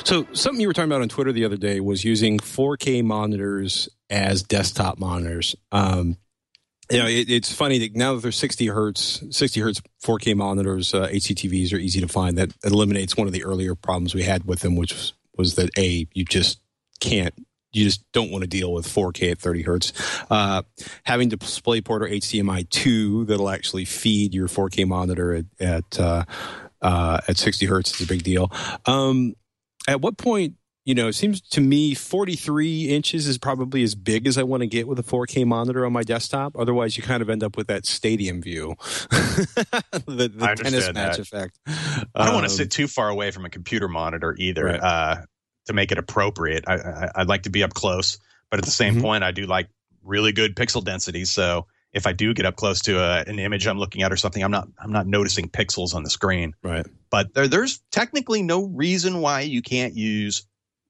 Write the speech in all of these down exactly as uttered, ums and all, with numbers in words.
So something you were talking about on Twitter the other day was using four K monitors as desktop monitors. Um, you know, it, it's funny that now that there's sixty hertz, sixty hertz four K monitors, uh, H D T Vs are easy to find. That eliminates one of the earlier problems we had with them, which was, was that A, you just can't, you just don't want to deal with four K at thirty hertz. Uh, having DisplayPort or H D M I two that'll actually feed your four K monitor at at, uh, uh, at sixty hertz is a big deal. Um, at what point, you know, it seems to me forty-three inches is probably as big as I want to get with a four K monitor on my desktop. Otherwise, you kind of end up with that stadium view, the, the I tennis understand match that. effect. I don't want to Um, sit too far away from a computer monitor either. Right. Uh, to make it appropriate, I, I, I'd like to be up close, but at the same Mhm. point, I do like really good pixel density. So if I do get up close to a, an image I'm looking at or something, I'm not I'm not noticing pixels on the screen. Right. But there, there's technically no reason why you can't use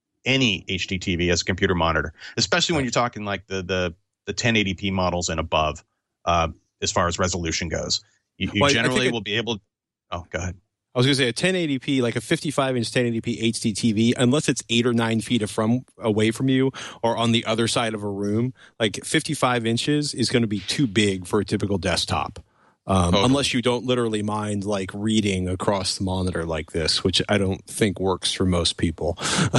any H D T V as a computer monitor, especially when you're talking like the the the ten eighty p models and above, uh, as far as resolution goes. You, you Well, I- I generally think it- will be able. Oh, go ahead. I was going to say a ten eighty p, like a fifty-five inch ten eighty p H D T V, unless it's eight or nine feet from away from you or on the other side of a room, like fifty-five inches is going to be too big for a typical desktop. Um, Totally. Unless you don't literally mind like reading across the monitor like this, which I don't think works for most people.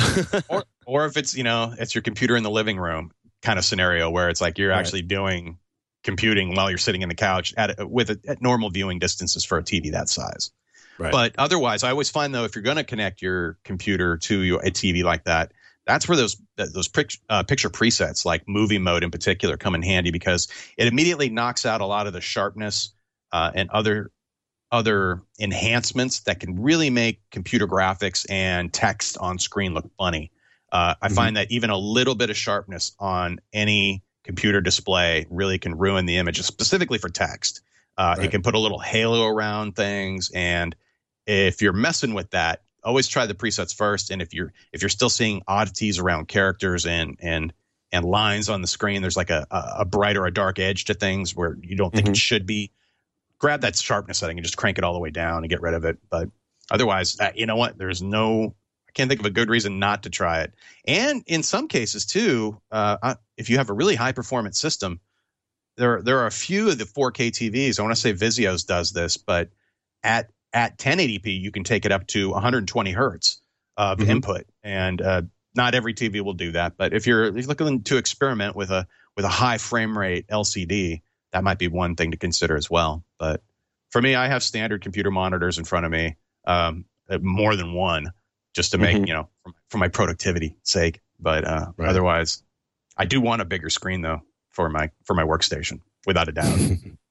or or if it's, you know, it's your computer in the living room kind of scenario where it's like you're Right. actually doing computing while you're sitting in the couch at a, with a, at normal viewing distances for a T V that size. Right. But otherwise, I always find though, if you're going to connect your computer to your, a T V like that, that's where those those pic, uh, picture presets like movie mode in particular come in handy, because it immediately knocks out a lot of the sharpness uh, and other other enhancements that can really make computer graphics and text on screen look funny. Uh, I Mhm. find that even a little bit of sharpness on any computer display really can ruin the image, specifically for text. Uh, Right. It can put a little halo around things, and if you're messing with that, always try the presets first. And if you're if you're still seeing oddities around characters and and and lines on the screen, there's like a a bright or a dark edge to things where you don't think Mhm. it should be. Grab that sharpness setting and just crank it all the way down and get rid of it. But otherwise, uh, you know what? There's no, I can't think of a good reason not to try it. And in some cases too, uh, if you have a really high performance system, there there are a few of the four K T Vs. I want to say Vizio's does this, but at at ten eighty p, you can take it up to one hundred twenty hertz of Mhm. input, and uh, not every T V will do that. But if you're, if you're looking to experiment with a with a high frame rate L C D, that might be one thing to consider as well. But for me, I have standard computer monitors in front of me, um, more than one, just to make, Mhm. you know, for, for my productivity sake. But uh, Right. otherwise, I do want a bigger screen though for my for my workstation, without a doubt.